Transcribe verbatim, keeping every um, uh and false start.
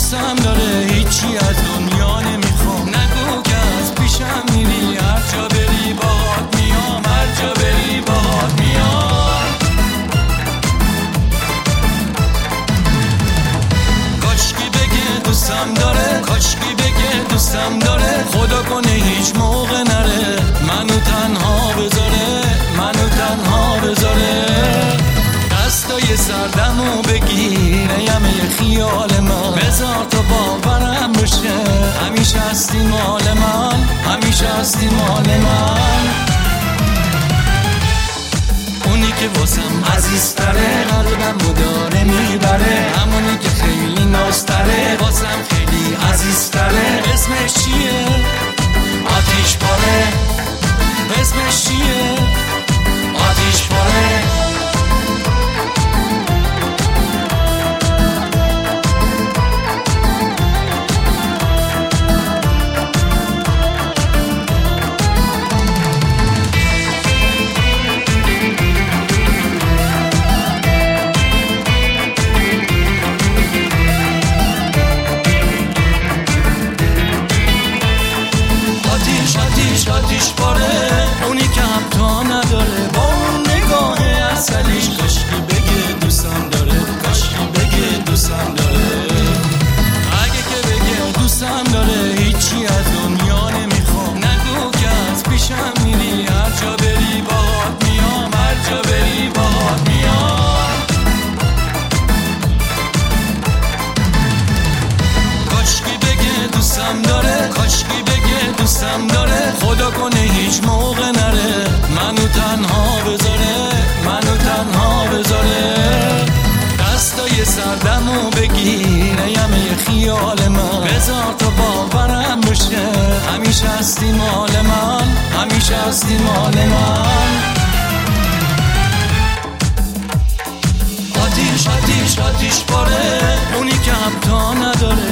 دوستم داره، هیچی از دنیا نمیخوام. نگو که از پیشم میری، هر جا بری باهات میام، هر جا بری باهات میام. کاشکی بگه دوستم داره، کاشکی بگه دوستم داره، خدا کنه هیچ موقع نره منو تنها بذاره، منو تنها بذاره. دستای سردمو بگیر یمه خیال من، بذار تا باورم بشه همیشه هستی مال من، همیشه هستی مال من. اونی که واسم عزیزتره، قلبمو داره میبره، همونی که خیلی نازتره، واسم خیلی عزیزتره. اسمش چیه؟ آتیش پاره. اسمش چیه؟ آتیش پاره. آتیش پاره، اونی که همتا نداره، با اون نگاه اصلیش. کاشکی بگه دوستم داره، کاشکی بگه دوستم داره. اگه که بگه دوستم داره، هیچی از دنیا نمیخوام. نگو که از پیشم میری، هر جا بری باهات میام، هر جا بری باهات میام. کاشکی بگه دوستم داره، کاشکی بگه دوستم داره، خدا کنه هیچ موقع نره منو تنها بذاره، منو تنها بذاره. دستای سردمو بگیر یمه خیال من، بذار تا باورم بشه همیشه هستی مال من، همیشه هستی مال من. آتیش آتیش آتیش پاره، اونی که همتا نداره،